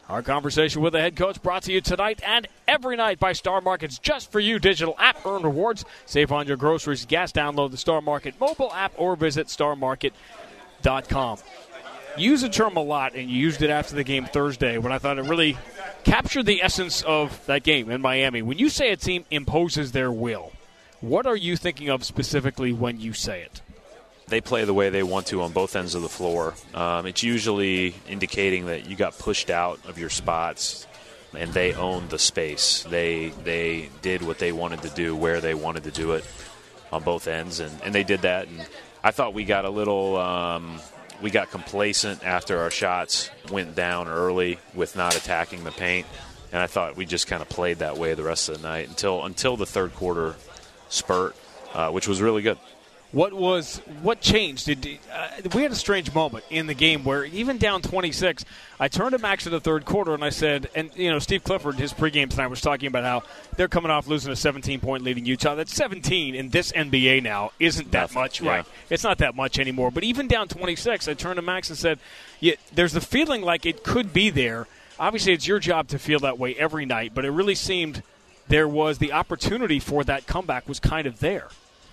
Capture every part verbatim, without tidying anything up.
Our conversation with the head coach brought to you tonight and every night by Star Market's Just For You digital app. Earn rewards, save on your groceries, gas. Download the Star Market mobile app or visit star market dot com. You use the term a lot, and you used it after the game Thursday when I thought it really captured the essence of that game in Miami. When you say a team imposes their will, what are you thinking of specifically when you say it? They play the way they want to on both ends of the floor. Um, it's usually indicating that you got pushed out of your spots and they owned the space. They they did what they wanted to do, where they wanted to do it on both ends, and, and they did that. And I thought we got a little um, we got complacent after our shots went down early with not attacking the paint, and I thought we just kind of played that way the rest of the night until until the third quarter spurt, uh, which was really good. What was what changed? Did uh, we had a strange moment in the game where even down twenty-six, I turned to Max in the third quarter and I said, and you know, Steve Clifford, his pregame tonight was talking about how they're coming off losing a seventeen-point lead in Utah. That's seventeen in this N B A now isn't that Nothing. much, Yeah. right? It's not that much anymore. But even down twenty-six, I turned to Max and said, yeah, there's a feeling like it could be there. Obviously, it's your job to feel that way every night, but it really seemed there was the opportunity for that comeback was kind of there.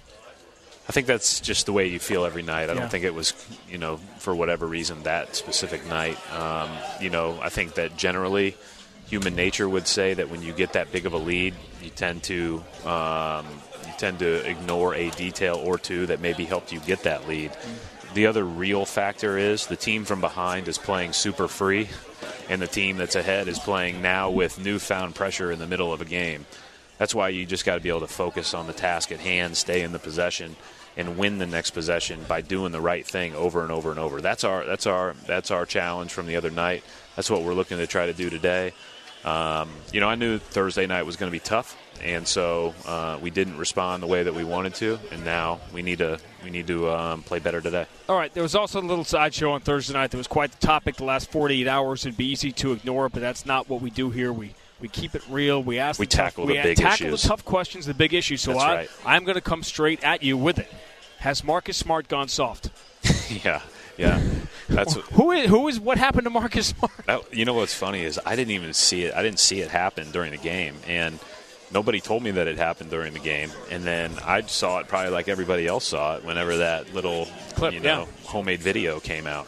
I think that's just the way you feel every night. I Yeah. don't think it was, you know, for whatever reason that specific night. Um, you know, I think that generally human nature would say that when you get that big of a lead, you tend to um, you tend to ignore a detail or two that maybe helped you get that lead. Mm-hmm. The other real factor is the team from behind is playing super free, and the team that's ahead is playing now with newfound pressure in the middle of a game. That's why you just got to be able to focus on the task at hand, stay in the possession, and win the next possession by doing the right thing over and over and over. That's our that's our that's our challenge from the other night. That's what we're looking to try to do today. Um, you know, I knew Thursday night was going to be tough, and so uh, we didn't respond the way that we wanted to. And now we need to we need to um, play better today. All right. There was also a little sideshow on Thursday night that was quite the topic. The last forty-eight hours, it'd be easy to ignore, but that's not what we do here. We We keep it real. We ask. We the tackle tough, the we big tackle issues. the tough questions, the big issues. So That's I, right. I'm going to come straight at you with it. Has Marcus Smart gone soft? yeah, yeah. That's what, who is who is what happened to Marcus Smart? that, you know what's funny is I didn't even see it. I didn't see it happen during the game, and nobody told me that it happened during the game. And then I saw it probably like everybody else saw it whenever that little clip, you know, yeah. homemade video came out.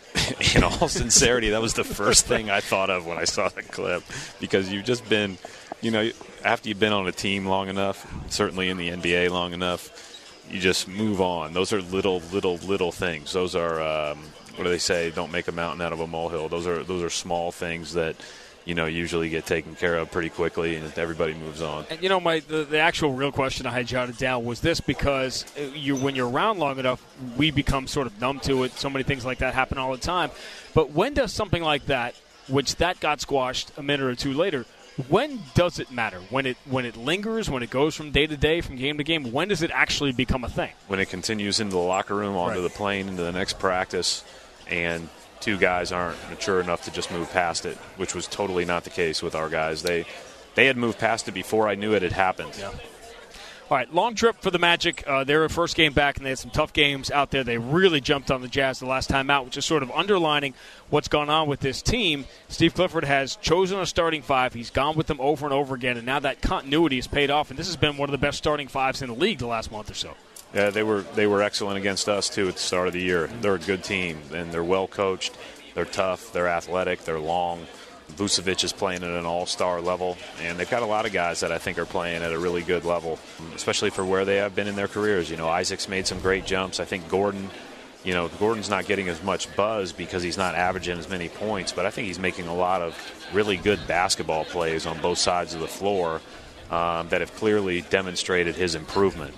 In all sincerity, that was the first thing I thought of when I saw the clip, because you've just been, you know, after you've been on a team long enough, certainly in the N B A long enough, you just move on. Those are little, little, little things. Those are, um, what do they say? Don't make a mountain out of a molehill. Those are those are small things that, you know, usually get taken care of pretty quickly, and everybody moves on. And, you know, my the, the actual real question I had jotted down was this, because you when you're around long enough, we become sort of numb to it. So many things like that happen all the time. But when does something like that, which that got squashed a minute or two later, when does it matter? When it when it lingers, when it goes from day to day, from game to game, when does it actually become a thing? When it continues into the locker room, onto Right. the plane, into the next practice, and two guys aren't mature enough to just move past it, which was totally not the case with our guys. They they had moved past it before I knew it had happened. Yeah. All right, long trip for the Magic. Uh, their first game back, and they had some tough games out there. They really jumped on the Jazz the last time out, which is sort of underlining what's gone on with this team. Steve Clifford has chosen a starting five. He's gone with them over and over again, and now that continuity has paid off, and this has been one of the best starting fives in the league the last month or so. Yeah, they were they were excellent against us, too, at the start of the year. They're a good team, and they're well coached. They're tough. They're athletic. They're long. Vucevic is playing at an all-star level, and they've got a lot of guys that I think are playing at a really good level, especially for where they have been in their careers. You know, Isaac's made some great jumps. I think Gordon, you know, Gordon's not getting as much buzz because he's not averaging as many points, but I think he's making a lot of really good basketball plays on both sides of the floor um, that have clearly demonstrated his improvement.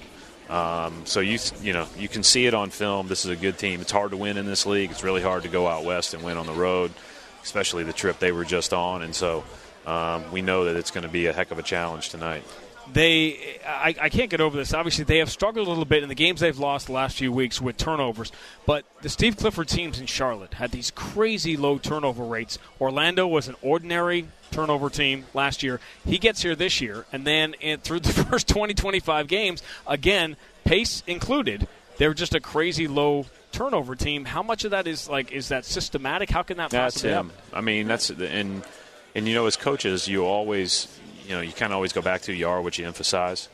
Um, so you you know you can see it on film. This is a good team. It's hard to win in this league. It's really hard to go out west and win on the road, especially the trip they were just on. And so um, we know that it's going to be a heck of a challenge tonight. They, I, I can't get over this. Obviously, they have struggled a little bit in the games they've lost the last few weeks with turnovers. But the Steve Clifford teams in Charlotte had these crazy low turnover rates. Orlando was an ordinary turnover team last year. He gets here this year, and then in, through the first twenty, twenty-five games, again, pace included, they were just a crazy low turnover team. How much of that is like is that systematic? How can that That's possibly him. happen? I mean, that's and and you know, as coaches, you always you know you kind of always go back to you are what you emphasize,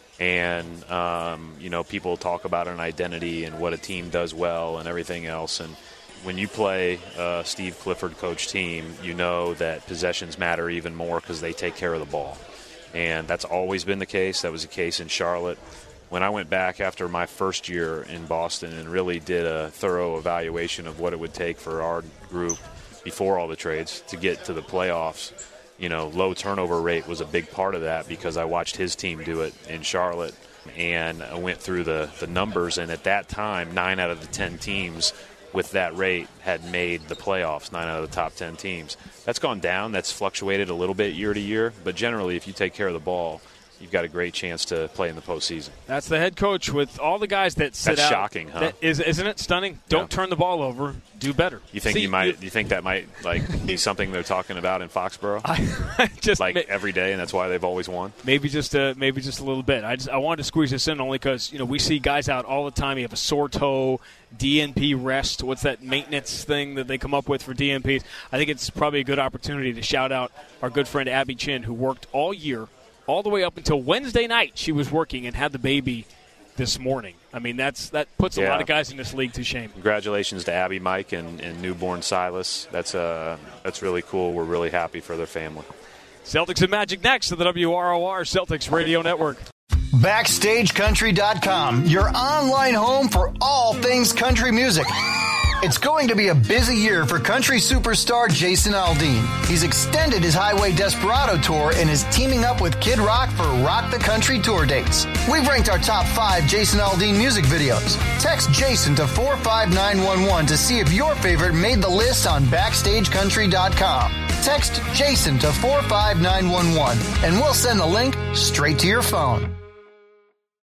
and um, you know people talk about an identity and what a team does well and everything else. And when you play a Steve Clifford coach team, you know that possessions matter even more because they take care of the ball, and that's always been the case. That was the case in Charlotte. When I went back after my first year in Boston and really did a thorough evaluation of what it would take for our group before all the trades to get to the playoffs, you know, low turnover rate was a big part of that because I watched his team do it in Charlotte. And I went through the, the numbers, and at that time, nine out of the ten teams with that rate had made the playoffs, nine out of the top ten teams. That's gone down. That's fluctuated a little bit year to year. But generally, if you take care of the ball, you've got a great chance to play in the postseason. That's the head coach with all the guys that sit That's out. shocking, huh? That is, isn't it stunning? Don't Yeah. turn the ball over. Do better. You think See, you might? You think that might like be something they're talking about in Foxborough, I, just like ma- every day, and that's why they've always won. maybe just a, maybe just a little bit. I just I wanted to squeeze this in only because you know we see guys out all the time. You have a sore toe, D N P rest. What's that maintenance thing that they come up with for D N Ps? I think it's probably a good opportunity to shout out our good friend Abby Chin, who worked all year, all the way up until Wednesday night. She was working and had the baby this morning. I mean, that's that puts a Yeah. lot of guys in this league to shame. Congratulations to Abby, Mike, and, and newborn Silas. That's uh, that's really cool. We're really happy for their family. Celtics and Magic next to the W R O R Celtics Radio Network. Backstage Country dot com, your online home for all things country music. It's going to be a busy year for country superstar Jason Aldean. He's extended his Highway Desperado tour and is teaming up with Kid Rock for Rock the Country tour dates. We've ranked our top five Jason Aldean music videos. Text Jason to four five nine one one to see if your favorite made the list on Backstage Country dot com. Text Jason to four five nine one one and we'll send the link straight to your phone.